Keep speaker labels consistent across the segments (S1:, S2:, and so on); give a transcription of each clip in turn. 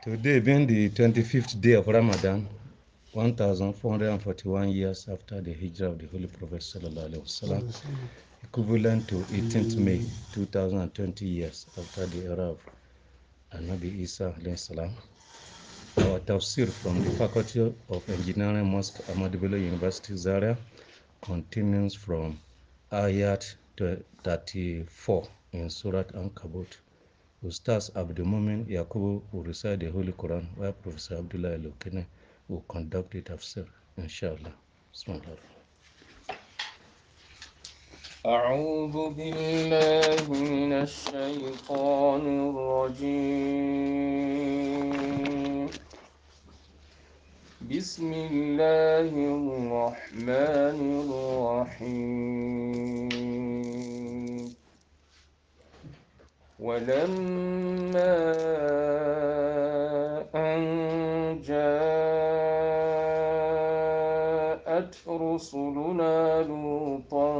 S1: Today being the 25th day of Ramadan, 1441 years after the hijrah of the Holy Prophet Sallallahu Alaihi Wasallam, equivalent to 18th May 2020 years after the era of Anabi Isa alayhi salam. Our tafsir from the Faculty of Engineering Mosque Ahmadu Bello University Zaria continues from Ayat 34 in Surat Ankabut. Ustaz Abdul Mumin Yakubu will recite the Holy Quran while Professor Abdullah Elokene will conduct the tafsir, inshallah. Bismillah.
S2: أعوذ بالله من الشيطان الرجيم بسم الله الرحمن الرحيم ولما أن جاءت رسلنا لوطا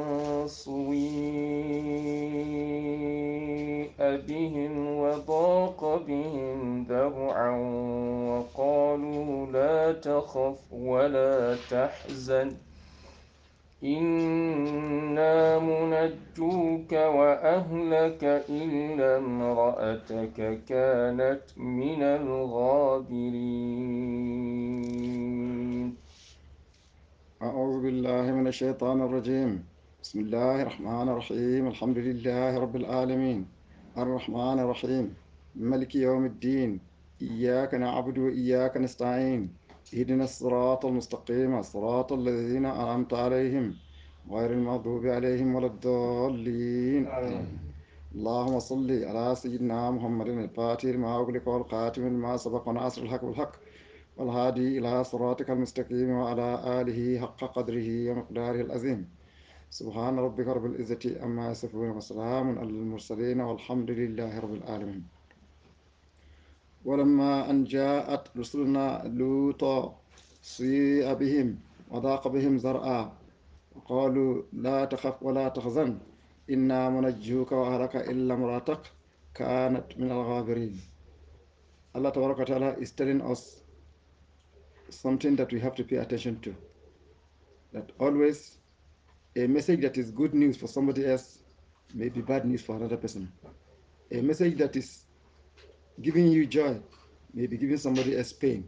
S2: سيء بهم وضاق بهم ذرعا وقالوا لا تخف ولا تحزن إنا منجوك وأهلك إلا امرأتك كانت من الغابرين.
S3: أعوذ بالله من الشيطان الرجيم. بسم الله الرحمن الرحيم. الحمد لله رب العالمين الرحمن الرحيم ملك يوم الدين. إياك نعبد وإياك نستعين. اهدنا الصراط المستقيم صراط الذين أنعمت عليهم غير المغضوب عليهم ولا الضالين آمين. اللهم صل على سيدنا محمد الفاتح لما أغلق والخاتم لما سبق ناصر الحق بالحق والهادي إلى صراطك المستقيم وعلى آله حق قدره ومقداره العظيم. سبحان ربك رب العزة عما يصفون وسلام على المرسلين والحمد لله رب العالمين. ولما أن جاءت رسلنا لوطا سيء بهم وضاق بهم زرعا وقالوا لا تخف ولا تحزن إنا منجوك وأهلك إلا امرأتك كانت من الغابرين. Allah Ta'ala is telling us something that we have to pay attention to. That always a message that is good news for somebody else may be bad news for another person. A message that is giving you joy may be giving somebody else pain.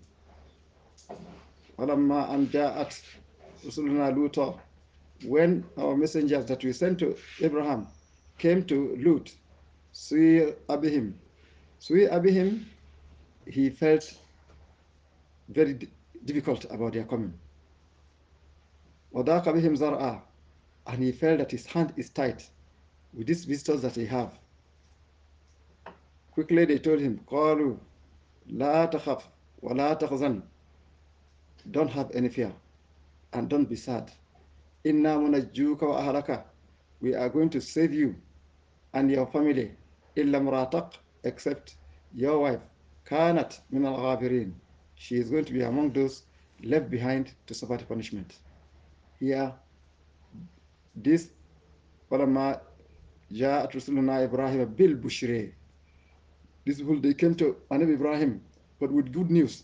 S3: Walamma an ja'at rusuluna Luta, when our messengers that we sent to Abraham came to Lut, Sui Abihim, he felt very difficult about their coming. Wadaqa bihim zar'a, and he felt that his hand is tight with these visitors that he have. Quickly they told him, قالوا لا تخف ولا تحزن, don't have any fear and don't be sad. إنا منجوك وأهلك, we are going to save you and your family. إلا امرأتك, except your wife. كانت من الغابرين, she is going to be among those left behind to suffer the punishment. Here, this ولما جاءت رسلنا إبراهيم بالبشرى, these people they came to Anabi Ibrahim but with good news.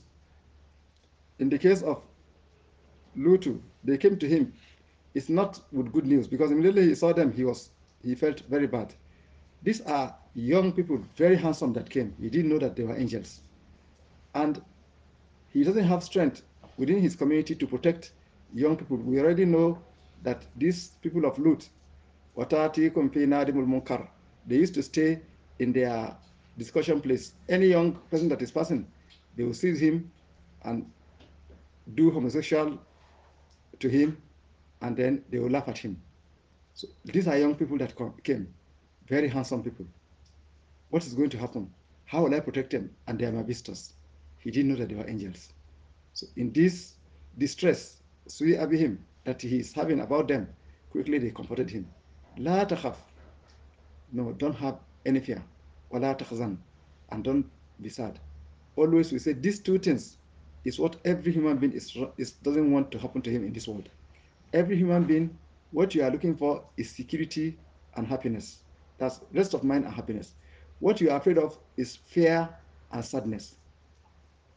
S3: In the case of Lutu, they came to him. It's not with good news because immediately he saw them, he felt very bad. These are young people, very handsome that came. He didn't know that they were angels. And he doesn't have strength within his community to protect young people. We already know that these people of Lut, Watati Nadimul Munkar, they used to stay in their discussion place. Any young person that is passing, they will seize him and do homosexual to him, and then they will laugh at him. So these are young people that came, very handsome people. What is going to happen? How will I protect them? And they are my visitors. He didn't know that they were angels. So in this distress, Sui Abihim, that he is having about them, quickly they comforted him. La takhaf, no, don't have any fear. Wala takhzan, and don't be sad. Always we say these two things is what every human being doesn't want to happen to him in this world. Every human being, what you are looking for is security and happiness. That's rest of mind and happiness. What you are afraid of is fear and sadness.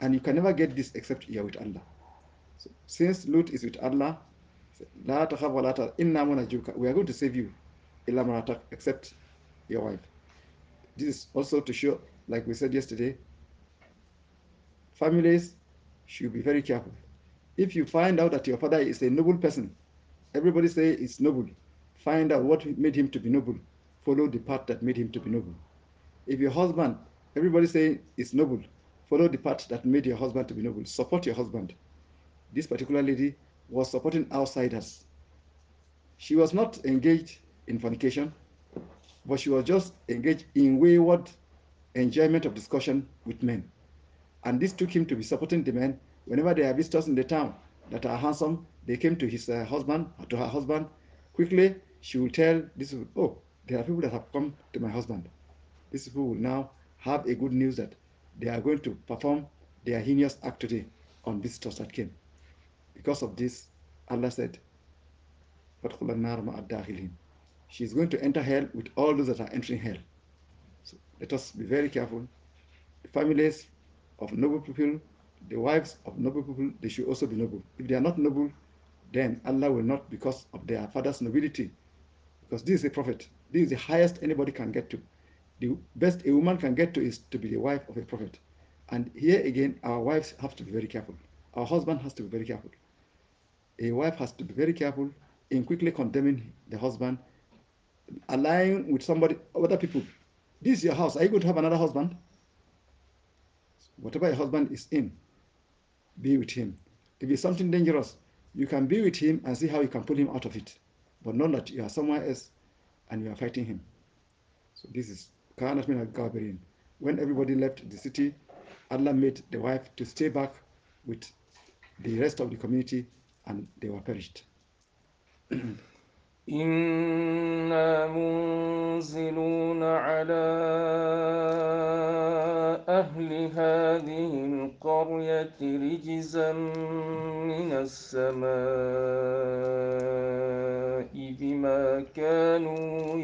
S3: And you can never get this except you are with Allah. So, since Lut is with Allah, لا تخاف ولا تحزن إنا منجوك, we are going to save you إلا امرأتك, except your wife. This is also to show, like we said yesterday, families should be very careful. If you find out that your father is a noble person, everybody say he's noble. Find out what made him to be noble. Follow the path that made him to be noble. If your husband, everybody say is noble. Follow the path that made your husband to be noble. Support your husband. This particular lady was supporting outsiders. She was not engaged in fornication, but she was just engaged in wayward enjoyment of discussion with men. And this took him to be supporting the men. Whenever there are visitors in the town that are handsome, they came to his husband, to her husband. Quickly, she will tell this, oh, there are people that have come to my husband. These people will now have a good news that they are going to perform their heinous act today on visitors that came. Because of this, Allah said, she is going to enter hell with all those that are entering hell. So let us be very careful. The families of noble people, the wives of noble people, they should also be noble. If they are not noble, then Allah will not, because of their father's nobility, because this is a prophet. This is the highest anybody can get to. The best a woman can get to is to be the wife of a prophet. And here again, our wives have to be very careful. Our husband has to be very careful. A wife has to be very careful in quickly condemning the husband, allying with somebody, other people. This is your house. Are you going to have another husband? Whatever your husband is in, be with him. If it's something dangerous, you can be with him and see how you can pull him out of it. But not that you are somewhere else and you are fighting him. So this is Kanat min al-Gabirin. When everybody left the city, Allah made the wife to stay back with the rest of the community, and they were perished.
S2: إنا منزلون على أهل هذه القرية رجزا من السماء بما كانوا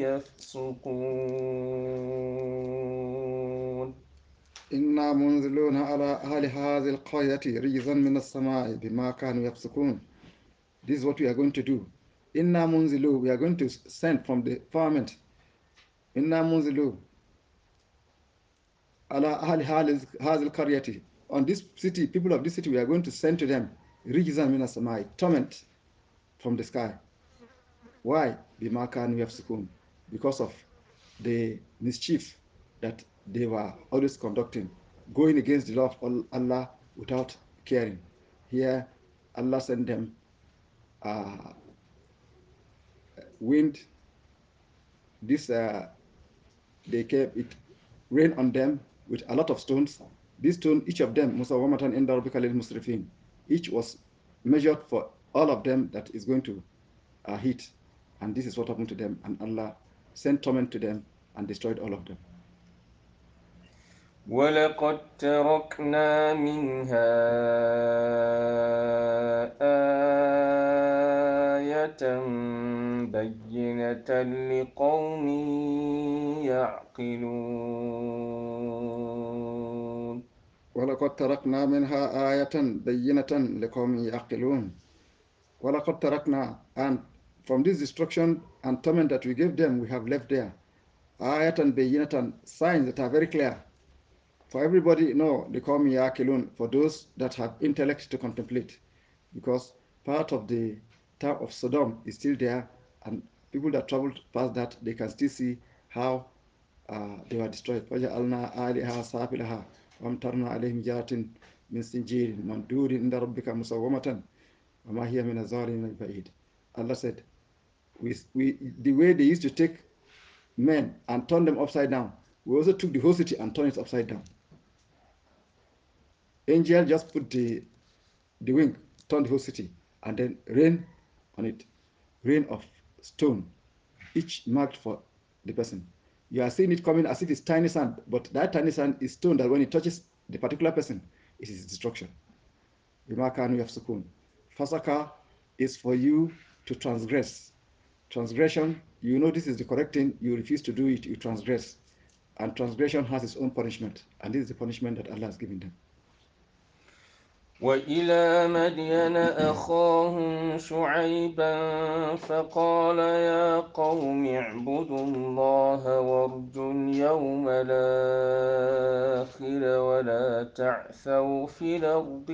S2: يفسقون
S3: إنا منزلون على أهل هذه القرية رجزا من السماء بما كانوا يفسقون. This is what we are going to do. Inna munzilu, we are going to send from the firmament. Inna munzilu ala ahli hazil qaryati. On this city, people of this city, we are going to send to them rijzan min as-samai, torment from the sky. Why? Bima kanu yafsukun, because of the mischief that they were always conducting, going against the law of Allah without caring. Here, Allah sent them wind. This they kept it rain on them with a lot of stones. These stones, each of them, musawamatan inda rabbika lil musrifin, each was measured for all of them that is going to hit. And this is what happened to them. And Allah sent torment to them and destroyed all of them.
S2: ولقد تركنا منها آية بينة لقوم يعقلون
S3: وَلَقَدْ تَرَكْنَا مِنْهَا آيَةً بَيِّنَةً لِقَوْمٍ يَعْقِلُونَ. وَلَقَدْ تَرَكْنَا, and from this destruction and torment that we gave them, we have left there ayatan bayyinatan, signs that are very clear for everybody. No, they call me Yaqilun, for those that have intellect to contemplate, because part of the town of Sodom is still there, and people that traveled past that, they can still see how they were destroyed. وَجَعَلْنَا آلِهَا سَافِلَهَا وَأَمْطَرْنَا عَلَيْهِمْ جَارَةٍ مِنْ سِجِّيلٍ مَنْضُودٍ عِنْدَ رَبِّكَ مُسَوَّمَةً وَمَا هِيَ مِنَ الظَّالِمِينَ بِبَعِيدٍ. Allah said, the way they used to take men and turn them upside down, we also took the whole city and turned it upside down. Angel just put the wing, turn the whole city, and then rain on it, rain of stone, each marked for the person. You are seeing it coming as if it's tiny sand, but that tiny sand is stone that when it touches the particular person, it is destruction. Bimaka you have sukun. Fasaka is for you to transgress. Transgression, you know this is the correct thing, you refuse to do it, you transgress. And transgression has its own punishment, and this is the punishment that Allah has given them.
S2: وإلى مدين أخاهم شعيبا فقال يا قوم اعبدوا الله وارجوا اليوم الآخر ولا تعثوا في الأرض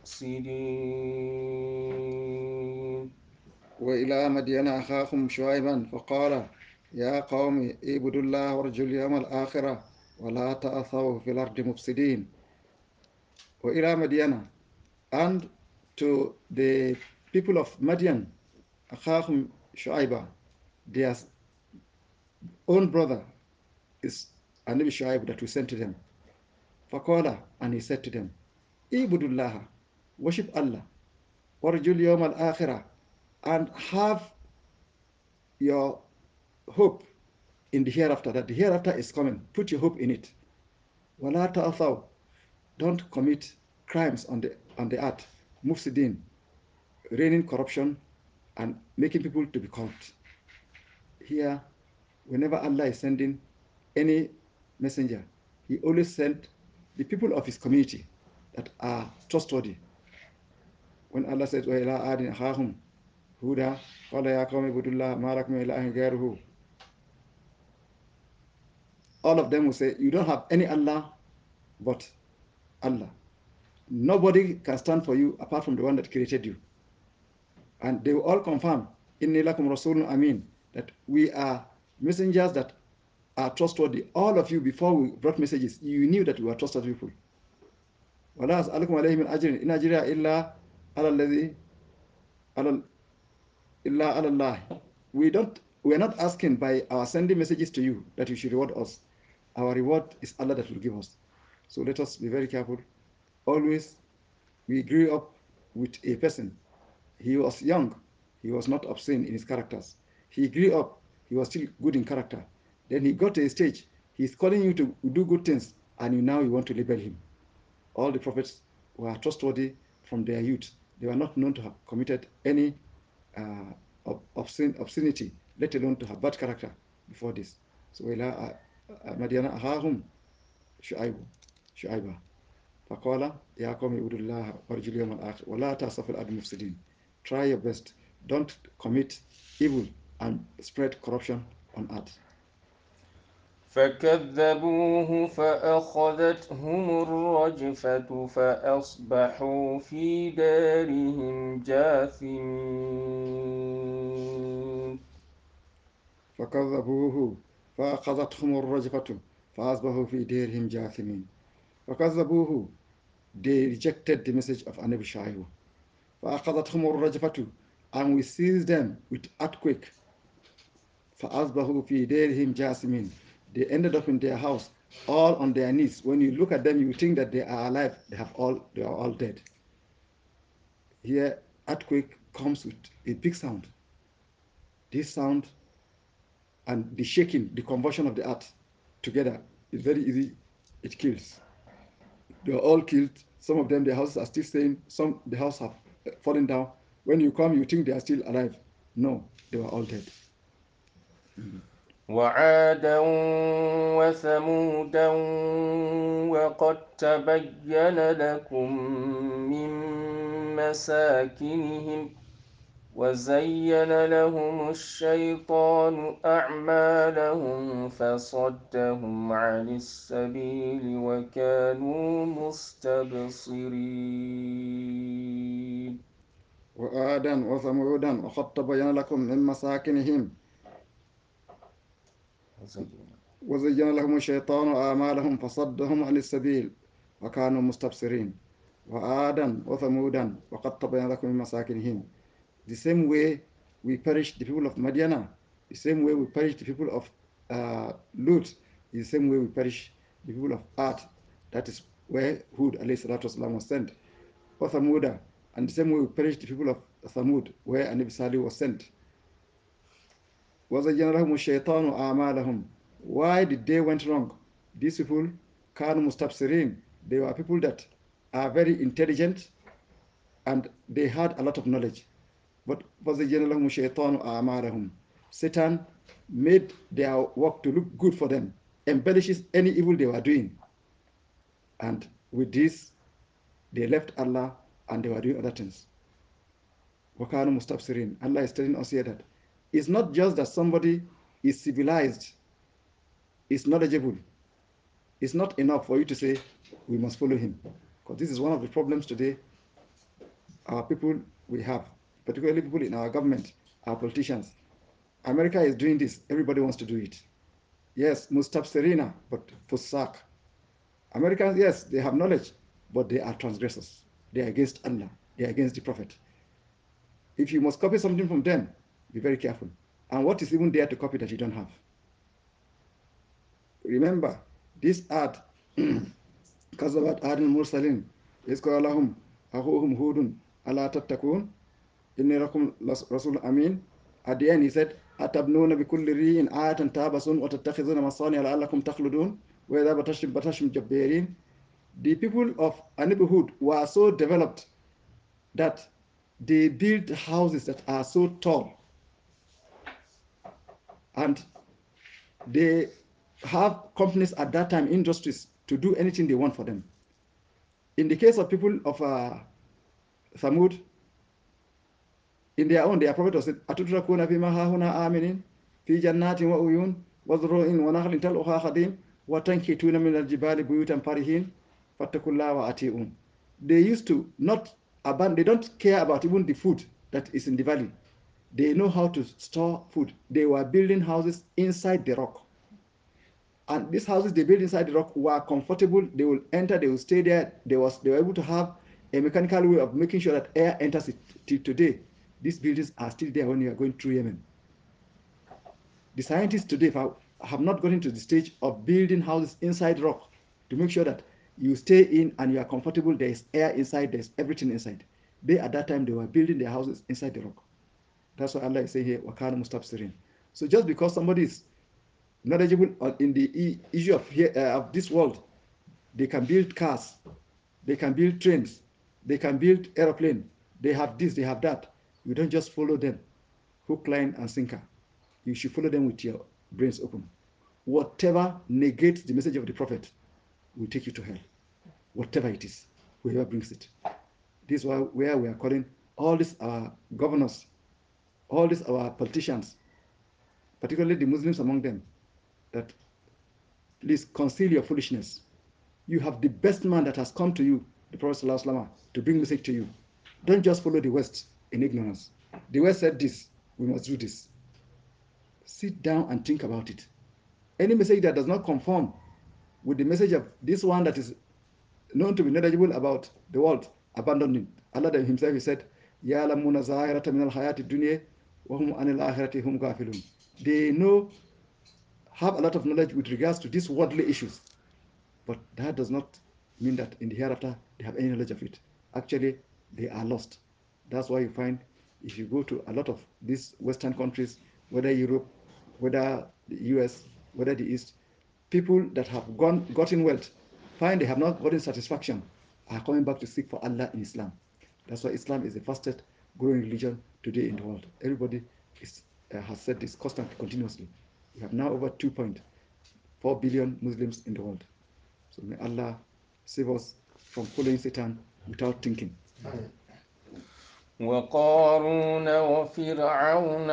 S2: مفسدين.
S3: وإلى مدين أخاهم شعيبا فقال يا قوم اعبدوا الله وارجوا اليوم الآخرة ولا تأثوا في الأرض مفسدين. وإلى مدين, and to the people of Madian, أخاهم شعيبا, their own brother is Anabi Shuaib that we sent to them. فقال, and he said to them, اعبدوا الله, worship Allah, وارجوا اليوم الآخرة, and have your hope in the hereafter, that the hereafter is coming. Put your hope in it. وَلَا تَأْثَوْا, don't commit crimes on the earth. Mufsidin, raining corruption and making people to be corrupt. Here, whenever Allah is sending any messenger, he always sent the people of his community that are trustworthy. When Allah says, وَإِلَىٰ عَادٍ أَخَاهُمْ هُودًا قَالَ يَا قَوْمِ اعْبُدُوا اللَّهَ مَا لَكُم مِّنْ إِلَٰهٍ غَيْرُهُ, all of them will say, you don't have any Allah but Allah. Nobody can stand for you apart from the one that created you. And they will all confirm, Inni lakum rasulun amin, that we are messengers that are trustworthy. All of you, before we brought messages, you knew that we were trustworthy people. وَلَا أَسْأَلُكُمْ عَلَيْهِ مِنْ أَجْرٍ إِنْ أَجْرِيَ إِلَّا عَلَى الَّذِي إِلَّا عَلَى اللَّهِ. We are not asking by our sending messages to you that you should reward us. Our reward is Allah that will give us. So let us be very careful. Always, we grew up with a person. He was young. He was not obscene in his characters. He grew up. He was still good in character. Then he got to a stage. He's calling you to do good things, and now you want to label him. All the prophets were trustworthy from their youth. They were not known to have committed any obscenity, let alone to have bad character before this. So إلى مدين أخاهم شعيبا فقال يا قوم اعبدوا الله وارجوا اليوم الآخر ولا تعثوا في الأرض مفسدين. Try your best. Don't commit evil and spread corruption on earth.
S2: فكذبوه فأخذتهم الرجفة فأصبحوا في دارهم جاثمين.
S3: فكذبوه فأخذتهم الرجفة فأصبحوا في دارهم جاثمين. فكذبوه, they rejected the message of Anabi Shuaib. فأخذتهم الرجفة, and we seized them with earthquake. فأصبحوا في دارهم جاثمين, they ended up in their house all on their knees. When you look at them, you think that they are alive. They are all dead. Here, earthquake comes with a big sound. This sound and the shaking, the convulsion of the earth together is very easy. It kills. They are all killed. Some of them, their houses are still staying. Some, the house have fallen down. When you come, you think they are still alive. No, they were all dead.
S2: وعادا وثمودا وقد تبين لكم من مساكنهم وزين لهم الشيطان أعمالهم فصدهم عن السبيل وكانوا مستبصرين.
S3: وآدا وثمودا وقد تبين لكم من مساكنهم وزين لهم الشيطان أعمالهم فصدهم عن السبيل وكانوا مستبصرين. وآدا وثمودا وقد تبين لكم من مساكنهم. The same way we perished the people of Madiana, the same way we perished the people of Lut, the same way we perish the people of Ad. That is where Hud alayhi salatu wasalam was sent. Or Thamuda, and the same way we perished the people of Thamud, where Anabi Salih was sent. وَزَيَّنَ لَهُمُ الشَّيْطَانُ أَعْمَالَهُم. Why did they went wrong? These people, كانوا مستبصرين, they were people that are very intelligent and they had a lot of knowledge. But وَزَيَّنَ لَهُمُ الشَّيْطَانُ أَعْمَالَهُم. Satan made their work to look good for them, embellishes any evil they were doing. And with this, they left Allah and they were doing other things. Wakanu Mustafsirin. Allah is telling us here that it's not just that somebody is civilized, is knowledgeable. It's not enough for you to say we must follow him. Because this is one of the problems today our people we have, particularly people in our government, our politicians. America is doing this, everybody wants to do it. Yes, Mustafsirina, but Fusak. Americans, yes, they have knowledge, but they are transgressors. They are against Allah. They are against the Prophet. If you must copy something from them, be very careful. And what is even there to copy that you don't have? Remember, this ad, كذبت عاد المرسلين إذ قال لهم أخوهم هود ألا تتقون إني لكم رسول أمين. At the end he said أتبنون بكل ريع آية تابسون وتتخذون مصانع لعلكم تخلدون وإذا بطشتم بطشتم جبارين. The people of Anabi Hud were so developed that they built houses that are so tall, and they have companies at that time, industries, to do anything they want for them. In the case of people of Thamud, in their own, their prophet was said, أَتُتْرَكُونَ فِي مَا هَاهُنَا آمِنِينَ فِي جَنَّاتٍ وَعُيُونٍ وَزُرُوعٍ وَنَخْلٍ طَلْعُهَا خَضِيمٌ وَتَنْحِتُونَ مِنَ الْجِبَالِ بُيُوتًا فَارِهِينَ فَاتَّقُوا اللَّهَ وَأَطِيعُونِ. They used to not abandon, they don't care about even the food that is in the valley. They know how to store food. They were building houses inside the rock. And these houses they built inside the rock were comfortable. They will enter, they will stay there. They were able to have a mechanical way of making sure that air enters it. Till today, these buildings are still there when you are going through Yemen. The scientists today have not gotten to the stage of building houses inside rock to make sure that you stay in and you are comfortable. There is air inside, there is everything inside. They at that time they were building their houses inside the rock. That's what Allah is saying here, Wakana Mustafsirin. So just because somebody is knowledgeable in the issue of this world, they can build cars, they can build trains, they can build aeroplane, they have this, they have that. You don't just follow them, hook, line, and sinker. You should follow them with your brains open. Whatever negates the message of the Prophet will take you to hell. Whatever it is, whoever brings it. This is where we are calling all these our governors, all these our politicians, particularly the Muslims among them, that please conceal your foolishness. You have the best man that has come to you, the Prophet ﷺ, to bring message to you. Don't just follow the West in ignorance. The West said this, we must do this. Sit down and think about it. Any message that does not conform with the message of this one that is known to be knowledgeable about the world, abandon it. Allah himself, he said, يَعْلَمُونَ ظَاهِرَةً مِنَ الْحَيَاةِ الدُّنْيَا وَهُمْ عَنِ الْآخِرَةِ هُمْ غَافِلُونَ. They have a lot of knowledge with regards to these worldly issues, but that does not mean that in the hereafter they have any knowledge of it. Actually, they are lost. That's why you find if you go to a lot of these Western countries, whether Europe, whether the US, whether the East, people that have gotten wealth find they have not gotten satisfaction are coming back to seek for Allah in Islam. That's why Islam is the fastest growing religion today in the world. Everybody has said this constantly, continuously. We have now over 2.4 billion Muslims in the world. So may Allah save us from following Satan without thinking.
S2: وقارون وفرعون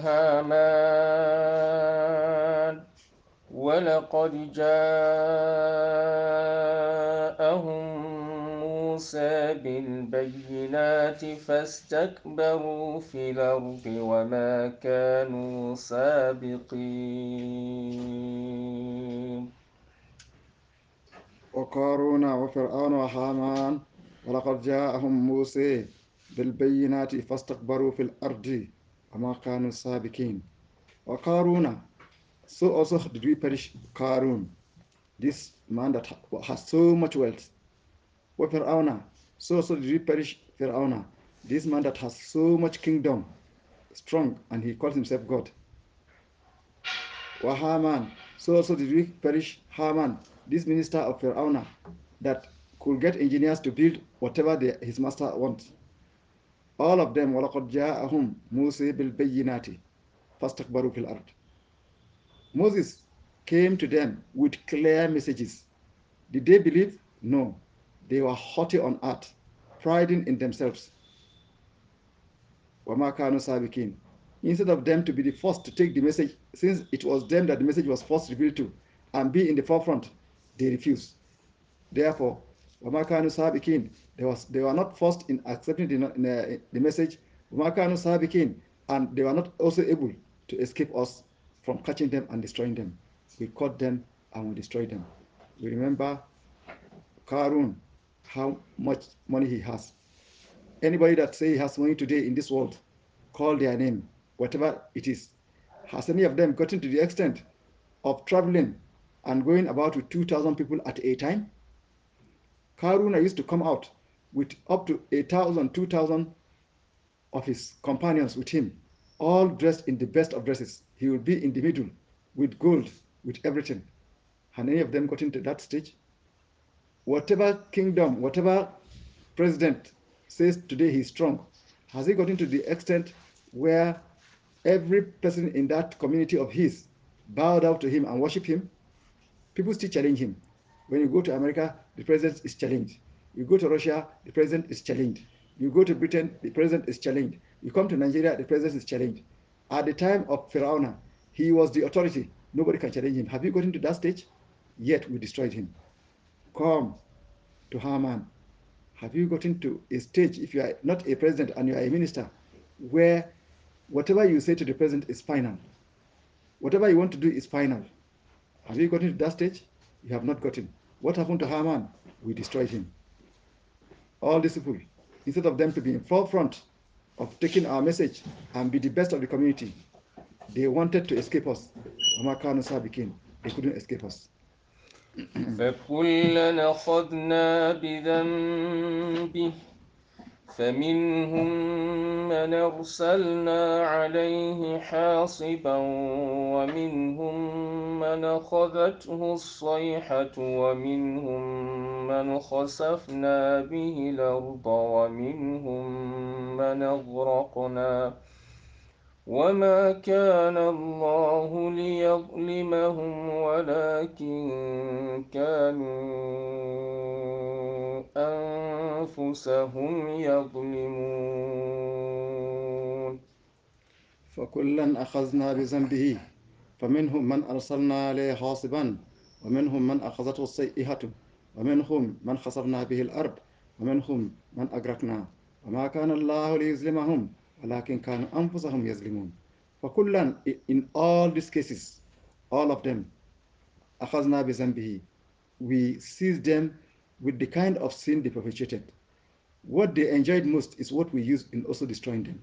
S2: وهامان ولقد جاءهم موسى بالبينات فاستكبروا في الأرض وما كانوا سابقين.
S3: وقارون وفرعون وهامان ولقد جاءهم موسى بالبينات فاستكبروا في الأرض وما كانوا سابقين. وقارون, so also did we perish Qarun, this man that has so much wealth. وفرعون, so also did we perish Fir'auna, this man that has so much kingdom, strong, and he calls himself God. Haman, so also did we perish Haman, this minister of Fir'auna that could get engineers to build whatever his master wants. All of them, وَلَقَدْ جَاءَهُمْ مُوسَى بِالْبَيِّنَاتِ فَاسْتَكْبَرُوا فِي الْأَرْضِ. Moses came to them with clear messages. Did they believe? No. They were haughty on earth. priding in themselves. وَمَا كَانُوا سَابِقِينَ. Instead of them to be the first to take the message, since it was them that the message was first revealed to, and be in the forefront, they refused. Therefore, وَمَا كَانُوا سَابِقِينَ. They were not first in accepting the message. وَمَا كَانُوا سَابِقِينَ. And they were not also able to escape us from catching them and destroying them. We caught them and we destroyed them. We remember Karun, how much money he has. Anybody that say he has money today in this world, call their name, whatever it is. Has any of them gotten to the extent of traveling and going about with 2,000 people at a time? Karuna used to come out with up to 1,000, 2,000 of his companions with him, all dressed in the best of dresses. He would be in the middle with gold, with everything. Had any of them gotten to that stage? Whatever kingdom, whatever president says today he's strong, has he gotten to the extent where every person in that community of his bowed down to him and worship him? People still challenge him. When you go to America, the president is challenged. You go to Russia, the president is challenged. You go to Britain, the president is challenged. You come to Nigeria, the president is challenged. At the time of Pharaoh, he was the authority. Nobody can challenge him. Have you gotten to that stage? Yet we destroyed him. Come to Haman. Have you gotten to a stage, if you are not a president and you are a minister, where whatever you say to the president is final? Whatever you want to do is final. Have you gotten to that stage? You have not gotten. What happened to Haman? We destroyed him. All these people, instead of them to be in forefront of taking our message and be the best of the community, they wanted to escape us. They couldn't escape us.
S2: فكلا أخذنا بذنبه فمنهم من أرسلنا عليه حاصبا ومنهم من أخذته الصيحة ومنهم من خسفنا به الأرض ومنهم من أغرقنا وما كان الله ليظلمهم ولكن كانوا أنفسهم يظلمون
S3: فكلا أخذنا بذنبه فمنهم من أرسلنا عليه حاصبا ومنهم من أخذته الصيحة ومنهم من خسفنا به الأرض ومنهم من أغرقنا وما كان الله ليظلمهم ولكن كانوا أنفسهم يظلمون. فكلا, in all these cases, all of them, أخذنا بذنبه, we seized them with the kind of sin they perpetrated. What they enjoyed most is what we use in also destroying them.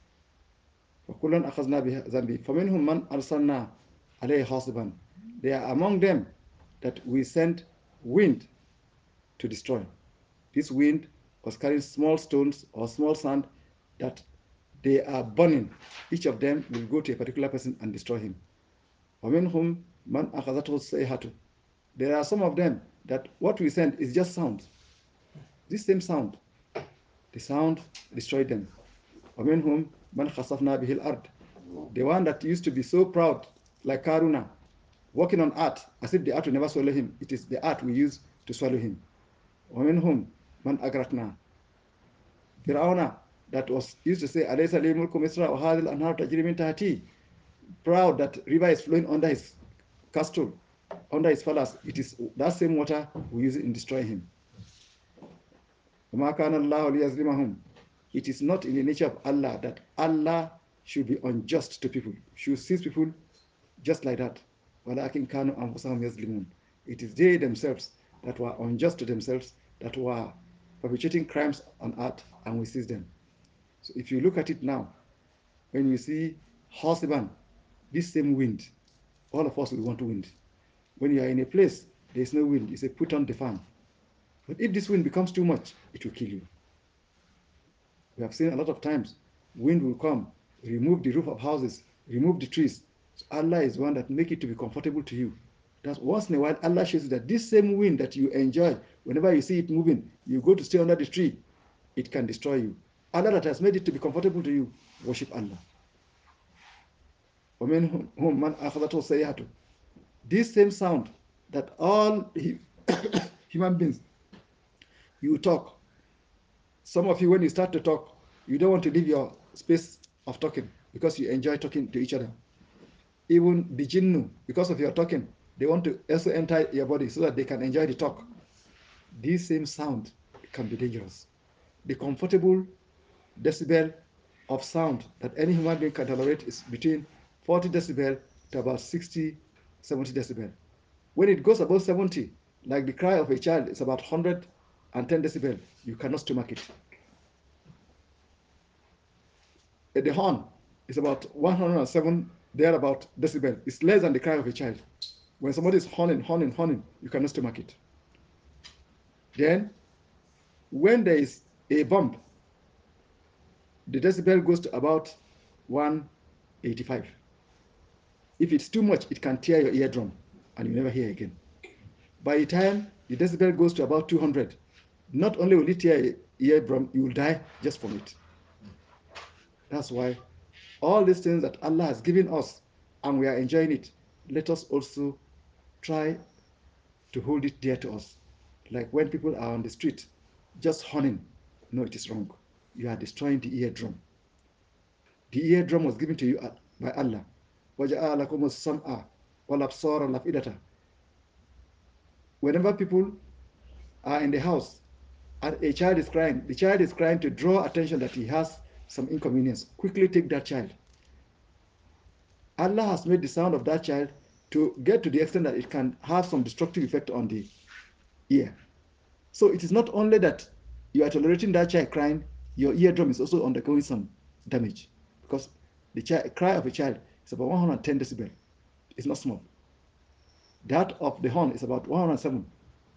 S3: فكلا أخذنا بذنبه فمنهم من أرسلنا عليه حاصبا. They are among them that we sent wind to destroy. This wind was carrying small stones or small sand that they are burning. Each of them will go to a particular person and destroy him. ومنهم من أخذته الصيحة. There are some of them that what we send is just sound. This same sound, the sound destroyed them. ومنهم من خسفنا به الأرض. The one that used to be so proud, like Karuna, walking on earth as if the earth will never swallow him. It is the earth we use to swallow him. ومنهم من أغرقنا. Firauna, that was used to say, أليس لي ملك مصر وهذه الأنهار تجري من تحتي. Proud that river is flowing under his castle, under his palace. It is that same water we use in destroying him. وما كان الله ليظلمهم. It is not in the nature of Allah that Allah should be unjust to people, should seize people just like that. ولكن كانوا أنفسهم يظلمون. It is they themselves that were unjust to themselves, that were perpetrating crimes on earth, and we seize them. So if you look at it now, when you see Hosiban, this same wind, all of us will want wind. When you are in a place, there is no wind, you say put on the fan. But if this wind becomes too much, it will kill you. We have seen a lot of times, wind will come, remove the roof of houses, remove the trees. So Allah is one that make it to be comfortable to you. That once in a while, Allah shows you that this same wind that you enjoy, whenever you see it moving, you go to stay under the tree, it can destroy you. Allah that has made it to be comfortable to you, worship Allah. This same sound that all human beings, you talk, Some of you, when you start to talk, you don't want to leave your space of talking because you enjoy talking to each other. Even the jinnu, because of your talking, they want to also enter your body so that they can enjoy the talk. This same sound can be dangerous. The comfortable decibel of sound that any human being can tolerate is between 40 decibel to about 60, 70 decibel. When it goes above 70, like the cry of a child is about 110 decibel, you cannot stomach it. The horn is about 107, thereabout decibel. It's less than the cry of a child. When somebody is horning, you cannot stomach it. Then, when there is a bump, the decibel goes to about 185. If it's too much, it can tear your eardrum and you never hear again. By the time the decibel goes to about 200, not only will it tear your eardrum, you will die just from it. That's why all these things that Allah has given us and we are enjoying it, let us also try to hold it dear to us. Like when people are on the street just horning, no, it is wrong. You are destroying the eardrum. The eardrum was given to you by Allah. وَجَعَلَ لَكُمُ السَّمْعَ وَالْأَبْصَارَ وَالْأَفْئِدَةَ. Whenever people are in the house and a child is crying, the child is crying to draw attention that he has some inconvenience. Quickly take that child. Allah has made the sound of that child to get to the extent that it can have some destructive effect on the ear. So it is not only that you are tolerating that child crying, your eardrum is also undergoing some damage because the cry of a child is about 110 decibel. It's not small. That of the horn is about 107,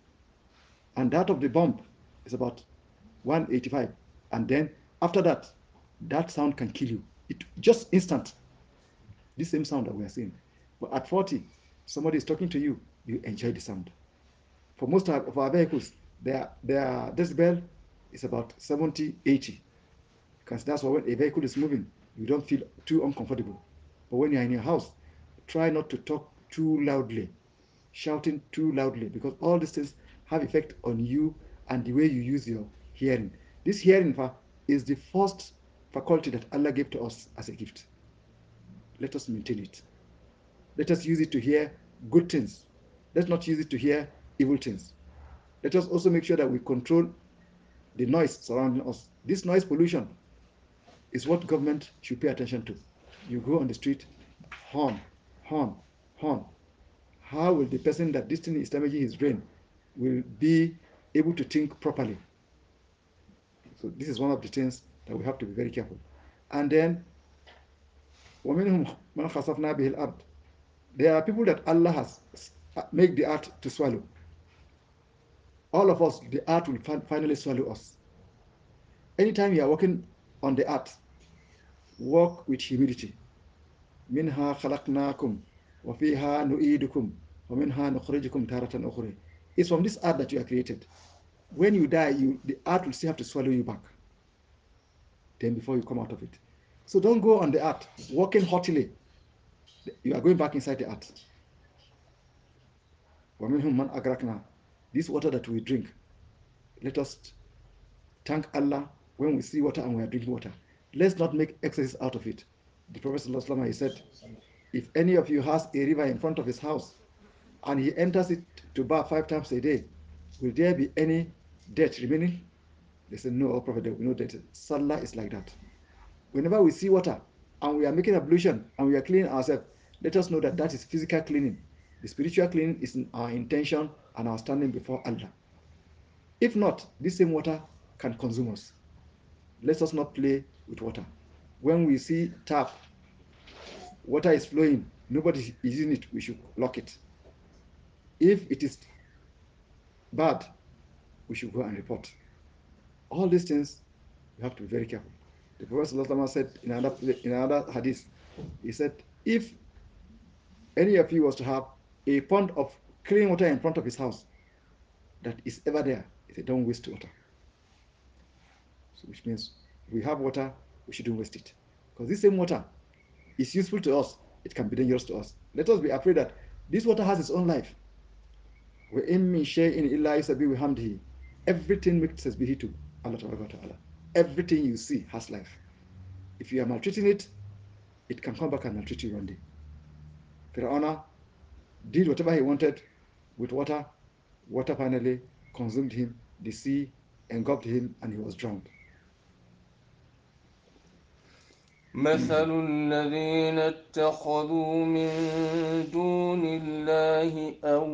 S3: and that of the bump is about 185. And then after that, that sound can kill you. It just instant. This same sound that we are seeing. But at 40, somebody is talking to you, you enjoy the sound. For most of our vehicles, their decibel is about 70, 80. Because that's why when a vehicle is moving, you don't feel too uncomfortable. But when you're in your house, try not to talk too loudly, shouting too loudly, because all these things have effect on you and the way you use your hearing. This hearing is the first faculty that Allah gave to us as a gift. Let us maintain it. Let us use it to hear good things. Let's not use it to hear evil things. Let us also make sure that we control the noise surrounding us. This noise pollution is what government should pay attention to. You go on the street, horn, horn, horn. How will the person that this thing is damaging his brain will be able to think properly? So this is one of the things that we have to be very careful. And then, وَمِنْهُمْ مَنْ خَسَفْنَا بِهِ الْأَرْضِ. There are people that Allah has made the earth to swallow. All of us, the earth will finally swallow us. Anytime you are walking on the earth, walk with humility. منها خلقناكم وفيها نعيدكم ومنها نخرجكم تارة أخرى. It's from this earth that you are created. When you die, the earth will still have to swallow you back. Then before you come out of it. So don't go on the earth walking haughtily. You are going back inside the earth. وَمِنْهُمْ مَنْ أَغْرَقْنَا. This water that we drink, let us thank Allah when we see water and we are drinking water. Let's not make excesses out of it. The Prophet ﷺ, he said, if any of you has a river in front of his house and he enters it to bath 5 times a day, will there be any debt remaining? They said, no, O Prophet, there will be no debt. Salah is like that. Whenever we see water and we are making ablution and we are cleaning ourselves, let us know that that is physical cleaning. The spiritual cleaning is in our intention and our standing before Allah. If not, this same water can consume us. Let us not play with water. When we see tap, water is flowing, nobody is using it, we should lock it. If it is bad, we should go and report. All these things, you have to be very careful. The Prophet ﷺ said in another hadith, he said, if any of you was to have a pond of clean water in front of his house that is ever there, he said, don't waste water. So which means we have water, we shouldn't waste it. Because this same water is useful to us, it can be dangerous to us. Let us be afraid that this water has its own life. وَإِن مِّن شَيْءٍ إِلَّا يُسَبِّحُ بِحَمْدِهِ. Everything makes tasbih to Allah Ta'ala. Everything you see has life. If you are maltreating it, it can come back and maltreat you one day. Fir'auna did whatever he wanted with water. Water finally consumed him. The sea engulfed him and he was drowned.
S2: مثل الذين اتخذوا من دون الله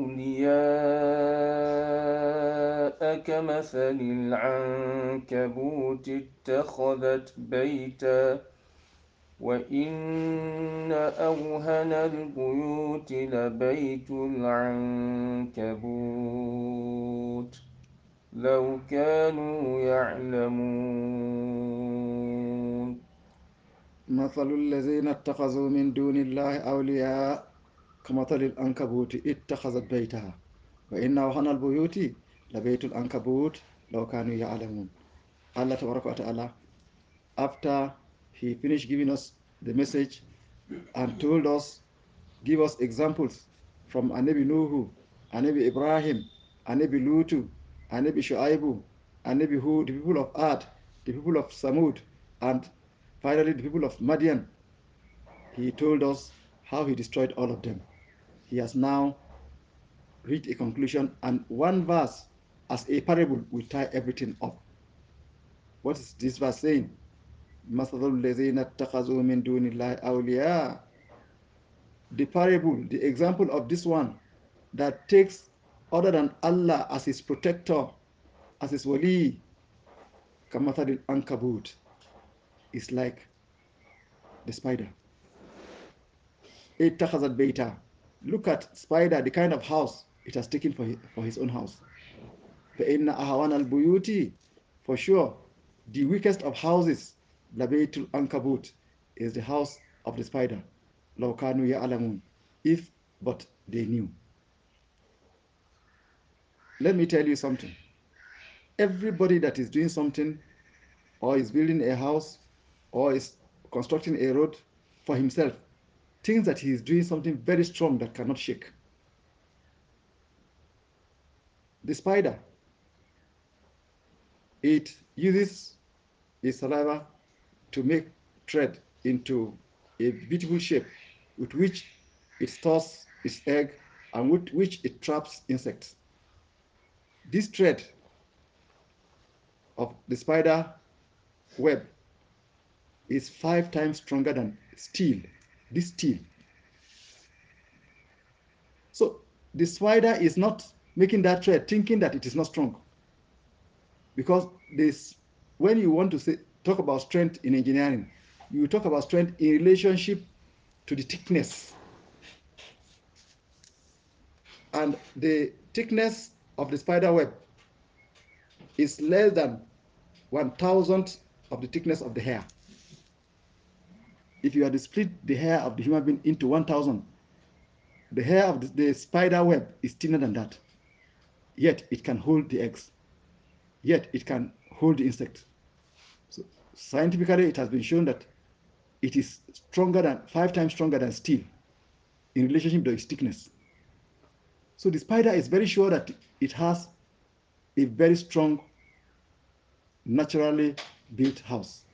S2: أولياء كمثل العنكبوت اتخذت بيتا وإن أوهن البيوت لبيت العنكبوت لو كانوا يعلمون.
S3: مثل الذين اتخذوا من دون الله أولياء كمثل العنكبوت اتخذت بيتها وإن أوهن البيوت لبيت العنكبوت لو كانوا يعلمون. Allah Ta'ala, after he finished giving us the message and told us, give us examples from Anabi Nuhu, Anabi Ibrahim, Anabi Lutu, Anabi Shu'aibu, Anabi Hud, the people of Ad, the people of Samud, and finally the people of Madian. He told us how he destroyed all of them. He has now reached a conclusion, and one verse as a parable will tie everything up. What is this verse saying? مثل الذين اتخذوا من دون الله أولياء. The parable, the example of this one that takes other than Allah as his protector, as his wali, كمثل العنكبوت, is like the spider. اتخذت بيتا. Look at spider, the kind of house it has taken for his own house. فإن أهوان البيوت, for sure, the weakest of houses, لبيت العنكبوت, is the house of the spider. لو كانوا يعلمون, if but they knew. Let me tell you something. Everybody that is doing something, or is building a house, or is constructing a road for himself, thinks that he is doing something very strong that cannot shake. The spider, it uses its saliva to make thread into a beautiful shape with which it stores its egg and with which it traps insects. This thread of the spider web is 5 times stronger than steel. This steel. So the spider is not making that thread thinking that it is not strong. Because this, when you want to talk about strength in engineering, you talk about strength in relationship to the thickness. And the thickness of the spider web is less than 1,000th of the thickness of the hair. If you had to split the hair of the human being into 1,000, the hair of the spider web is thinner than that. Yet it can hold the eggs. Yet it can hold the insect. So scientifically, it has been shown that it is stronger than 5 times stronger than steel in relationship to its thickness. So the spider is very sure that it has a very strong, naturally built house.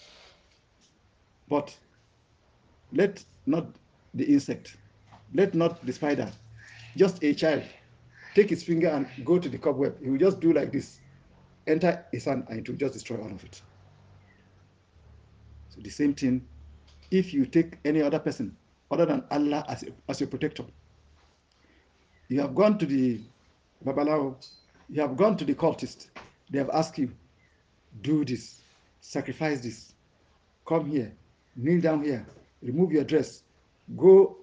S3: But let not the insect, let not the spider, just a child, take his finger and go to the cobweb. He will just do like this, enter his hand, and it will just destroy all of it. So the same thing, if you take any other person other than Allah as your protector, you have gone to the Babalawo, you have gone to the cultist, they have asked you, do this, sacrifice this, come here, kneel down here, remove your dress, go